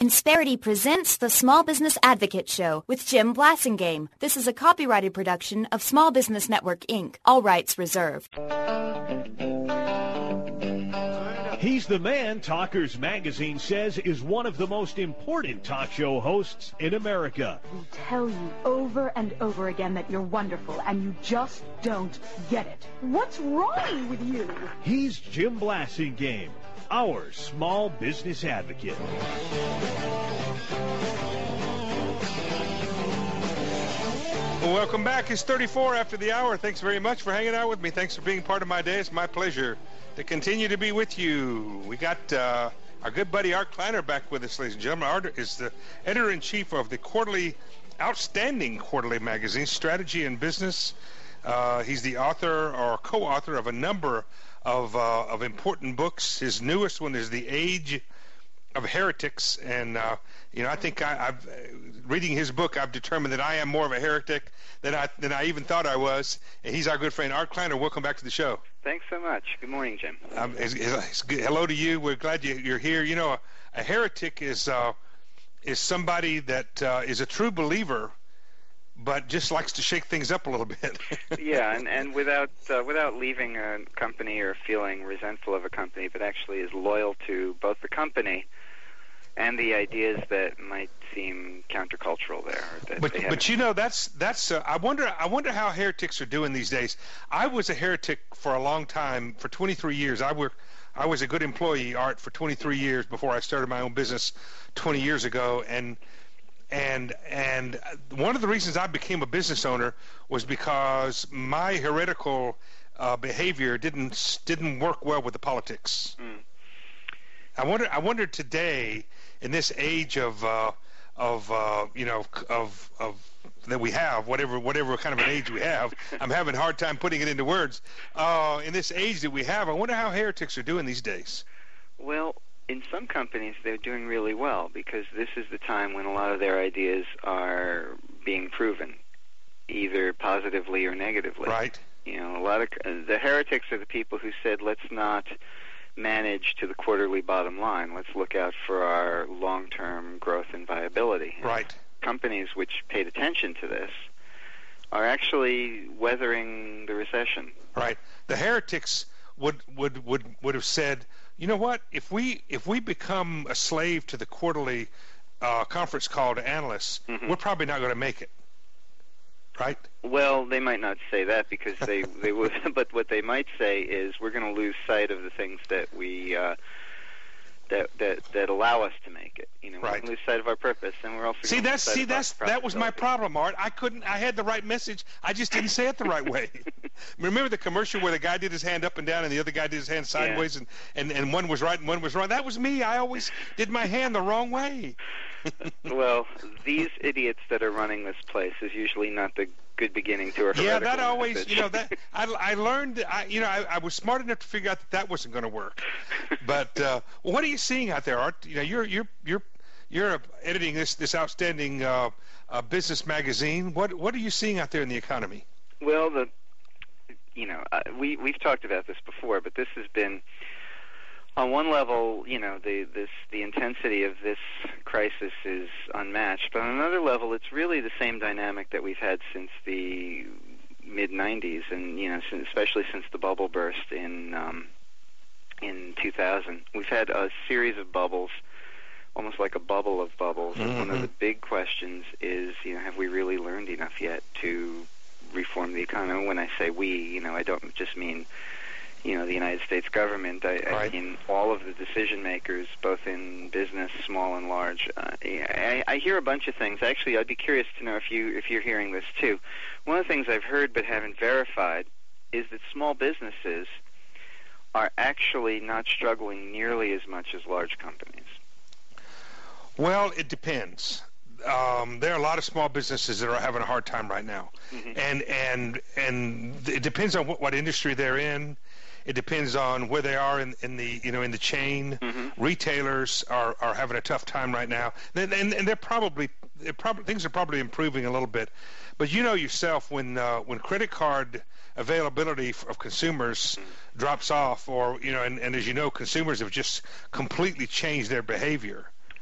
Insperity presents the Small Business Advocate Show with Jim Blasingame. This is a copyrighted production of Small Business Network, Inc. All rights reserved. He's the man Talkers Magazine says is one of the most important talk show hosts in America. We tell you over and over again that you're wonderful, and you just don't get it. What's wrong with you? He's Jim Blasingame, our small business advocate. Welcome back. It's 34 after the hour. Thanks very much for hanging out with me. Thanks for being part of my day. It's my pleasure to continue to be with you. We got our good buddy Art Kleiner back with us, ladies and gentlemen. Art is the editor-in-chief of the outstanding quarterly magazine, Strategy and Business. He's the author or co-author of a number of important books. His newest one is The Age of Heretics, and I think I've reading his book, I've determined that I am more of a heretic than I even thought I was. And he's our good friend Art Kleiner. Welcome back to the show. Thanks so much. Good morning, Jim. Hello to you. We're glad you're here. You know, a heretic is somebody that is a true believer, but just likes to shake things up a little bit. Yeah, and without leaving a company or feeling resentful of a company, but actually is loyal to both the company and the ideas that might seem countercultural there. But you know, that's I wonder how heretics are doing these days. I was a heretic for a long time, for 23 years. I was a good employee, Art, for 23 years before I started my own business 20 years ago, and one of the reasons I became a business owner was because my heretical behavior didn't work well with the politics. I wonder today, in this age of that we have, whatever kind of an age we have, I'm having a hard time putting it into words. In this age that we have, I wonder how heretics are doing these days. Well, in some companies, they're doing really well because this is the time when a lot of their ideas are being proven, either positively or negatively. Right. You know, a lot of the heretics are the people who said, let's not manage to the quarterly bottom line. Let's look out for our long-term growth and viability. Right. Companies which paid attention to this are actually weathering the recession. Right. The heretics would have said, you know what? If we become a slave to the quarterly conference call to analysts, we're probably not going to make it. Right? Well, they might not say that because they would, but what they might say is we're going to lose sight of the things that we that allow us to make it. You know, right. We're going to lose sight of our purpose, and we're also that was my problem, Art. I had the right message. I just didn't say it the right way. Remember the commercial where the guy did his hand up and down and the other guy did his hand sideways, and one was right and one was wrong? That was me. I always did my hand the wrong way. Well, these idiots that are running this place is usually not the good beginning to a heretical Yeah, that always, message. that I learned, I was smart enough to figure out that wasn't going to work. But what are you seeing out there, Art? You know, you're editing this outstanding business magazine. What are you seeing out there in the economy? Well, we've talked about this before, but this has been, on one level, the intensity of this crisis is unmatched. But on another level, it's really the same dynamic that we've had since the mid-'90s, and especially since the bubble burst in 2000. We've had a series of bubbles, almost like a bubble of bubbles. And one of the big questions is, have we really learned enough yet to reform the economy? When I say we, I don't just mean the United States government. I mean all of the decision makers, both in business, small and large. I hear a bunch of things. Actually, I'd be curious to know if you're hearing this too. One of the things I've heard but haven't verified is that small businesses are actually not struggling nearly as much as large companies. Well, it depends. There are a lot of small businesses that are having a hard time right now, and it depends on what industry they're in. It depends on where they are in the chain. Retailers are having a tough time right now, and things are probably improving a little bit. But yourself, when credit card availability of consumers drops off, or and as you know, consumers have just completely changed their behavior.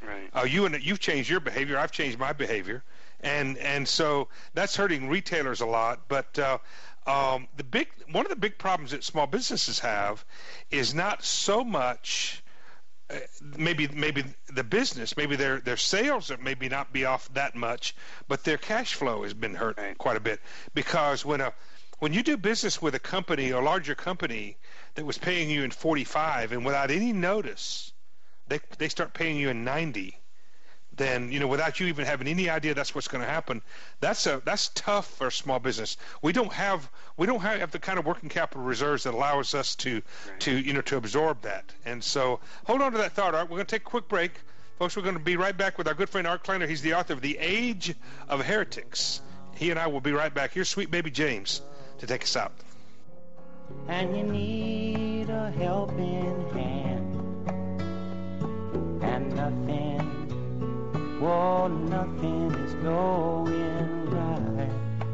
Right. You've changed your behavior. I've changed my behavior, and so that's hurting retailers a lot. But one of the big problems that small businesses have is not so much maybe the business, maybe their sales are maybe not be off that much, but their cash flow has been hurt quite a bit, because when you do business with a company, a larger company that was paying you in 45, and without any notice they start paying you in 90, then without you even having any idea that's what's going to happen, that's tough for a small business. We don't have the kind of working capital reserves that allows us to absorb that. And so hold on to that thought, Art. We're going to take a quick break, folks. We're going to be right back with our good friend Art Kleiner. He's the author of The Age of Heretics. He and I will be right back. Here's sweet baby James to take us out. And you need a helping hand, and nothing is going right.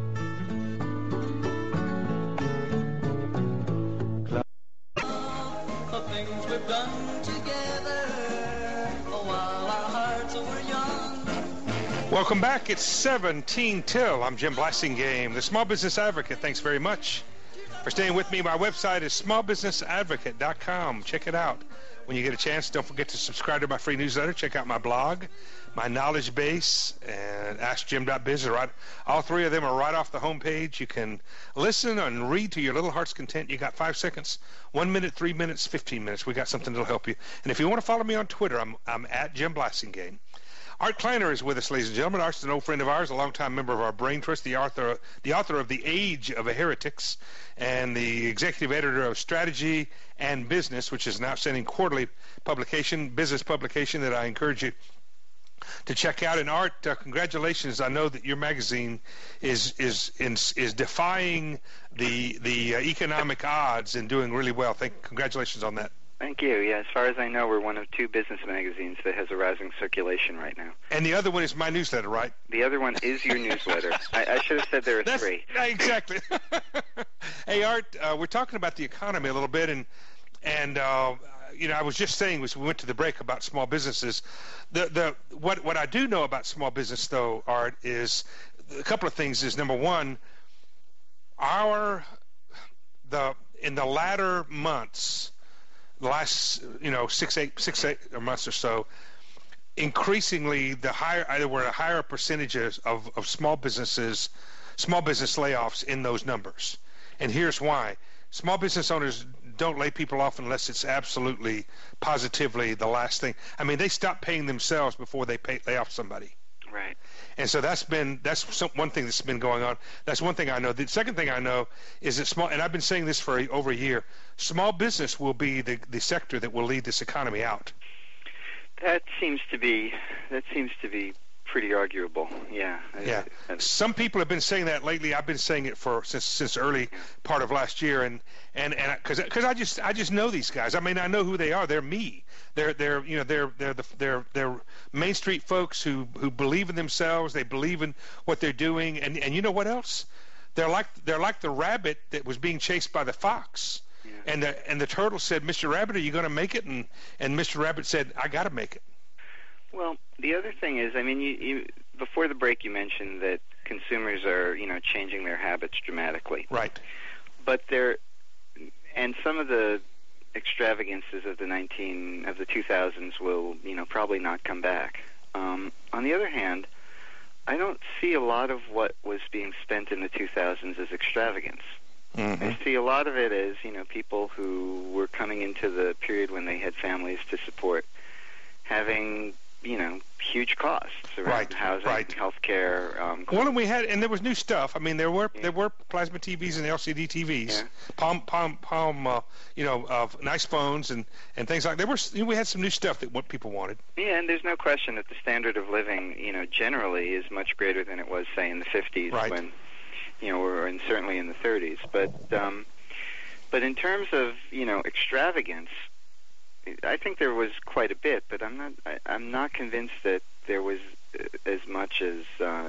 The things we've done together while our hearts were young. Welcome back. It's 17 till. I'm Jim Blasingame, the Small Business Advocate. Thanks very much for staying with me. My website is smallbusinessadvocate.com. Check it out. When you get a chance, don't forget to subscribe to my free newsletter. Check out my blog, my knowledge base, and AskJim.biz. All three of them are right off the homepage. You can listen and read to your little heart's content. You got 5 seconds, 1 minute, 3 minutes, 15 minutes. We got something that'll help you. And if you want to follow me on Twitter, I'm at Jim Blasingame. Art Kleiner is with us, ladies and gentlemen. Art's an old friend of ours, a longtime member of our Brain Trust, the author of The Age of Heretics, and the executive editor of Strategy and Business, which is an outstanding quarterly business publication that I encourage you to check out. And Art, congratulations! I know that your magazine is defying the economic odds and doing really well. Congratulations on that. Thank you. Yeah, as far as I know, we're one of 2 business magazines that has a rising circulation right now. And the other one is my newsletter, right? The other one is your newsletter. I should have said there are 3. Exactly. Hey, Art, we're talking about the economy a little bit, and I was just saying as we went to the break about small businesses. What I do know about small business, though, Art, is a couple of things. Is number one, in the latter months, the last 6 months or so, increasingly there were higher percentages of small business layoffs in those numbers. And here's why. Small business owners don't lay people off unless it's absolutely positively the last thing. I mean, they stop paying themselves before they lay off somebody. Right. And so that's one thing that's been going on. That's one thing I know. The second thing I know is that and I've been saying this for over a year, small business will be the sector that will lead this economy out. That seems to be pretty arguable. Yeah. Yeah. Some people have been saying that lately. I've been saying it since early part of last year, and because I just know these guys. I mean, I know who they are. They're me. They're Main Street folks who believe in themselves. They believe in what they're doing, and you know what else? They're like the rabbit that was being chased by the fox. Yeah. And the turtle said, "Mr. Rabbit, are you going to make it?" And Mr. Rabbit said, "I got to make it." Well, the other thing is, I mean, you before the break you mentioned that consumers are, changing their habits dramatically. Right. But and some of the extravagances of the 2000s will, probably not come back. On the other hand, I don't see a lot of what was being spent in the 2000s as extravagance. Mm-hmm. I see a lot of it as, people who were coming into the period when they had families to support, having huge costs around housing, healthcare. Well, and there was new stuff. I mean, there were plasma TVs and LCD TVs, Palm, nice phones and things like that. We had some new stuff that what people wanted. Yeah, and there's no question that the standard of living, generally is much greater than it was, say, in the 50s when, and certainly in the 30s. But in terms of extravagance, I think there was quite a bit, but I'm not convinced that there was as much as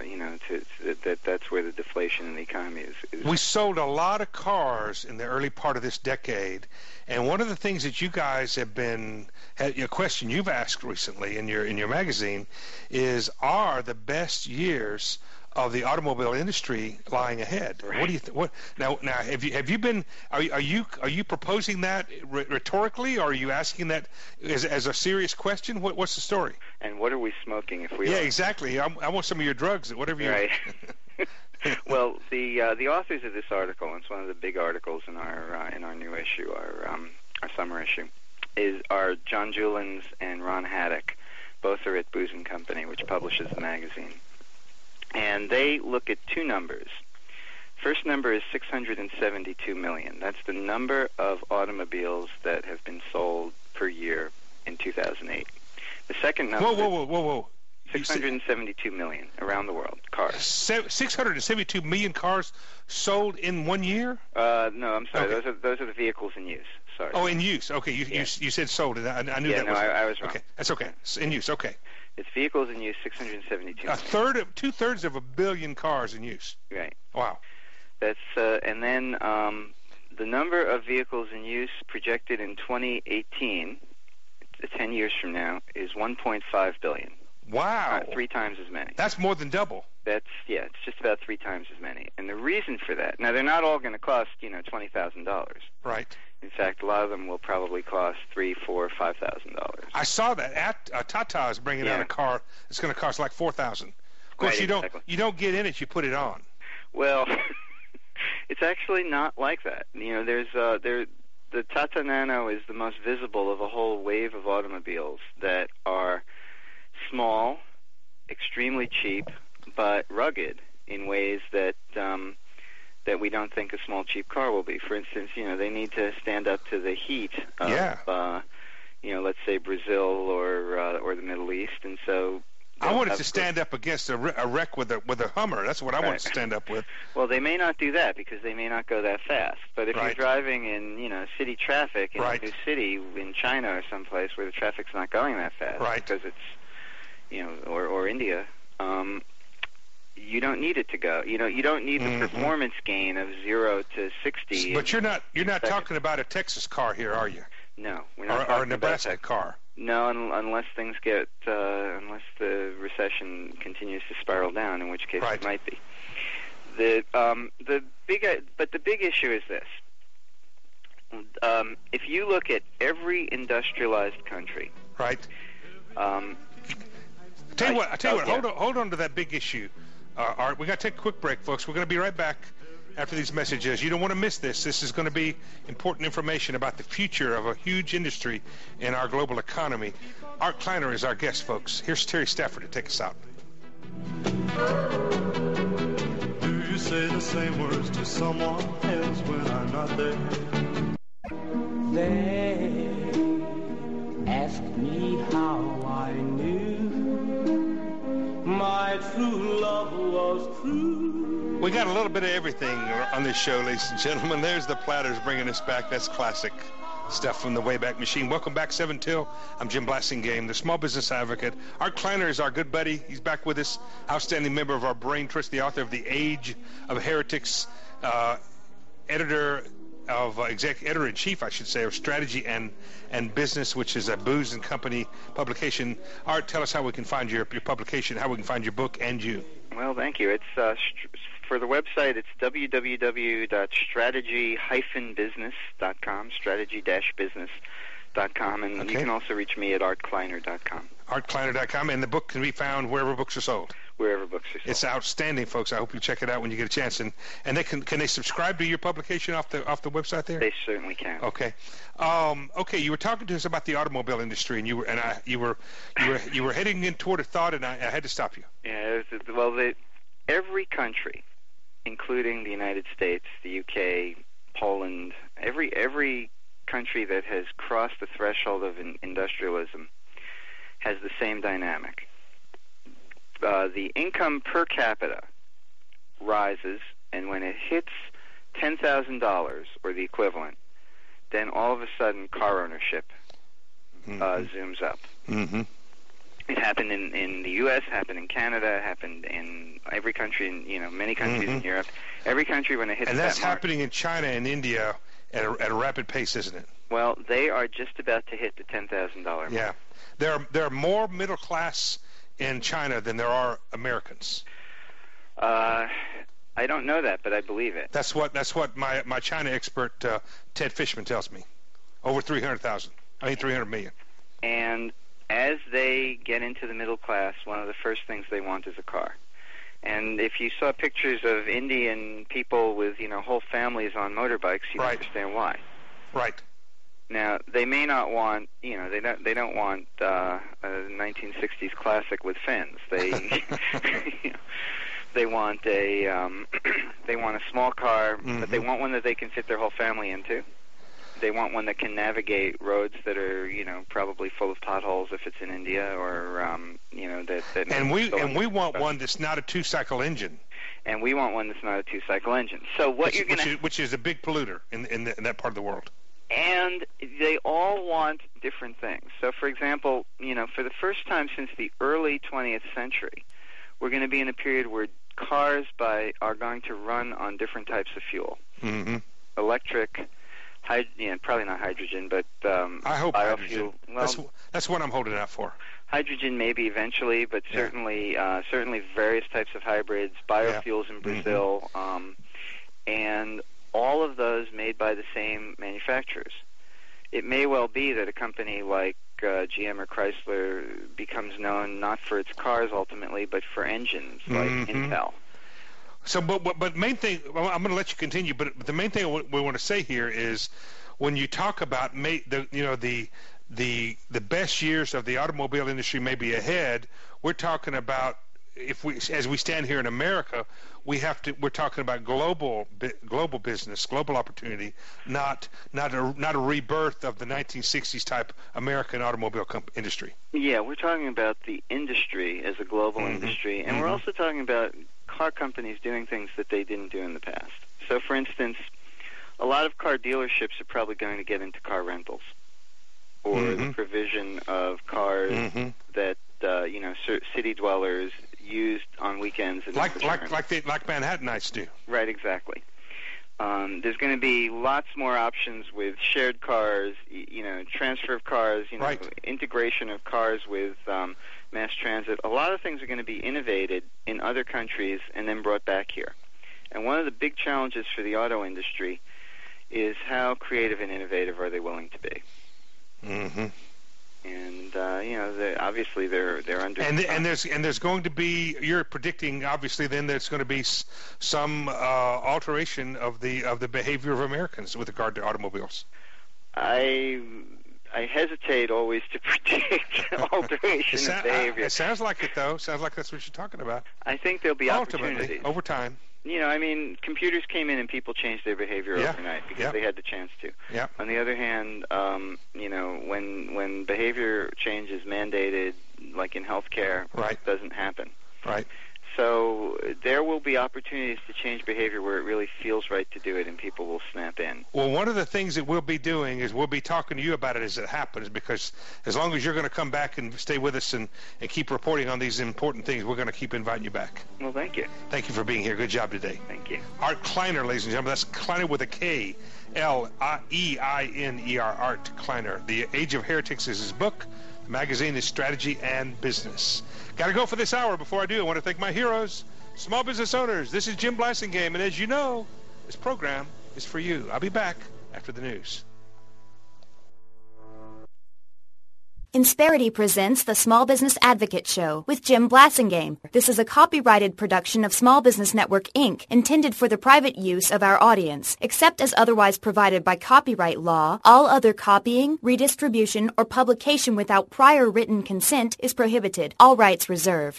that's where the deflation in the economy is. We sold a lot of cars in the early part of this decade, and one of the things that you guys have a question you've asked recently in your magazine is, are the best years of the automobile industry lying ahead? Right. What do you now? Have you been? Are you proposing that rhetorically, or are you asking that as a serious question? What's the story? And what are we smoking if we? Yeah, are? Exactly. I want some of your drugs, whatever you. Right. Well, the authors of this article, and it's one of the big articles in our new issue, our summer issue, are John Julins and Ron Haddock. Both are at Booz & Company, which publishes the magazine. And they look at two numbers. First number is 672 million. That's the number of automobiles that have been sold per year in 2008. The second number Whoa. 672 million around the world, cars. 672 million cars sold in 1 year? No, I'm sorry. Okay. Those are the vehicles in use. Sorry. Oh, in use. Okay, you said sold, and I knew that was... I was wrong. Okay, that's okay. It's in use, okay. It's vehicles in use, 672 million. Two-thirds of a billion cars in use. Right. Wow. That's and then the number of vehicles in use projected in 2018, 10 years from now, is 1.5 billion. Wow. 3 times as many. That's more than double. It's just about 3 times as many. And the reason for that, now they're not all going to cost, $20,000. Right. In fact, a lot of them will probably cost $3,000, $4,000, $5,000. I saw that. Tata is bringing out a car that's going to cost like $4,000. Of course, right, you don't get in it; you put it on. Well, it's actually not like that. There's the Tata Nano is the most visible of a whole wave of automobiles that are small, extremely cheap, but rugged in ways that we don't think a small, cheap car will be. For instance, they need to stand up to the heat of, let's say Brazil or the Middle East, and so I want it to stand up against a wreck with a Hummer. That's what I want it to stand up with. Well, they may not do that because they may not go that fast. But if you're driving in, city traffic in a new city in China or someplace where the traffic's not going that fast, because it's, or India. You don't need it to go. You don't need the performance gain of 0 to 60. But you're not talking about a Texas car here, are you? No, we're not. Or a Nebraska car. No, unless things get, unless the recession continues to spiral down, in which case it might be. The big issue is this. If you look at every industrialized country, right. I tell you what. Hold on to that big issue. Art, we got to take a quick break, folks. We're going to be right back after these messages. You don't want to miss this. This is going to be important information about the future of a huge industry in our global economy. Art Kleiner is our guest, folks. Here's Terry Stafford to take us out. Do you say the same words to someone else when I'm not there? They ask me how I knew my true love was true. We got a little bit of everything on this show, ladies and gentlemen. There's the Platters bringing us back. That's classic stuff from the Wayback Machine. Welcome back, 7 Till. I'm Jim Blasingame, the small business advocate. Art Kleiner is our good buddy. He's back with us. Outstanding member of our brain trust, the author of The Age of Heretics, editor-in-chief, I should say, of Strategy and Business, which is a Booz & Company publication. Art, tell us how we can find your publication, how we can find your book and you. Well, thank you. It's for the website, it's www.strategy-business.com, strategy-business.com, and you can also reach me at artkleiner.com. artkleiner.com, and the book can be found wherever books are sold. Wherever books are sold. It's outstanding, folks. I hope you check it out when you get a chance. And they can they subscribe to your publication off the website there? They certainly can. Okay. Okay. You were talking to us about the automobile industry, and you were heading in toward a thought, and I had to stop you. Yeah. Every country, including the United States, the UK, Poland, every country that has crossed the threshold of industrialism has the same dynamic. The income per capita rises, and when it hits $10,000 or the equivalent, then all of a sudden car ownership zooms up. Mm-hmm. It happened in the U.S., happened in Canada, happened in every country, many countries in Europe. Every country when it hits that mark. And that's happening in China and India at a rapid pace, isn't it? Well, they are just about to hit the $10,000 mark. Yeah. There are more middle class in China than there are Americans. I don't know that, but I believe it. That's what my China expert Ted Fishman tells me. Over 300 million. And as they get into the middle class, one of the first things they want is a car. And if you saw pictures of Indian people with, whole families on motorbikes, you'd understand why. Right. Now, they may not want, they don't want a 1960s classic with fins. They, they want a small car, but they want one that they can fit their whole family into. They want one that can navigate roads that are, probably full of potholes if it's in India, or that. And we want one that's not a 2-cycle engine. And we want one that's not a 2-cycle engine. So which is a big polluter in that part of the world. And they all want different things. So, for example, for the first time since the early 20th century, we're going to be in a period where cars are going to run on different types of fuel. Mm-hmm. Electric. Probably not hydrogen, but I hope biofuel. Hydrogen. Well, that's what I'm holding out for. Hydrogen maybe eventually, but certainly various types of hybrids, biofuels in Brazil, and all of those made by the same manufacturers. It may well be that a company like GM or Chrysler becomes known not for its cars ultimately, but for engines like Intel. So, but main thing, I'm going to let you continue. But the main thing we want to say here is, when you talk about the best years of the automobile industry may be ahead, we're talking about, as we stand here in America, we're talking about global business, global opportunity, not a rebirth of the 1960s type American automobile industry. Yeah, we're talking about the industry as a global industry, and we're also talking about car companies doing things that they didn't do in the past. So, for instance, a lot of car dealerships are probably going to get into car rentals, or the provision of cars that city dwellers used on weekends. And like Manhattanites do. Right, exactly. There's going to be lots more options with shared cars, transfer of cars, integration of cars with mass transit. A lot of things are going to be innovated in other countries and then brought back here. And one of the big challenges for the auto industry is how creative and innovative are they willing to be. Mm-hmm. And obviously they're under. And there's going to be, you're predicting obviously then there's going to be some alteration of the behavior of Americans with regard to automobiles. I hesitate always to predict alteration of behavior. It sounds like it, though. Sounds like that's what you're talking about. I think there'll be opportunities over time. Computers came in and people changed their behavior overnight because they had the chance to. Yeah. On the other hand, when behavior change is mandated, like in healthcare, it doesn't happen. Right. So there will be opportunities to change behavior where it really feels right to do it, and people will snap in. Well, one of the things that we'll be doing is we'll be talking to you about it as it happens, because as long as you're going to come back and stay with us and keep reporting on these important things, we're going to keep inviting you back. Well, thank you. Thank you for being here. Good job today. Thank you. Art Kleiner, ladies and gentlemen. That's Kleiner with a K. L-E-I-N-E-R, Art Kleiner. The Age of Heretics is his book. The magazine is Strategy and Business. Got to go for this hour. Before I do, I want to thank my heroes, small business owners. This is Jim Blasingame, and as you know, this program is for you. I'll be back after the news. Insperity presents the Small Business Advocate Show with Jim Blasingame. This is a copyrighted production of Small Business Network, Inc., intended for the private use of our audience. Except as otherwise provided by copyright law, all other copying, redistribution, or publication without prior written consent is prohibited. All rights reserved.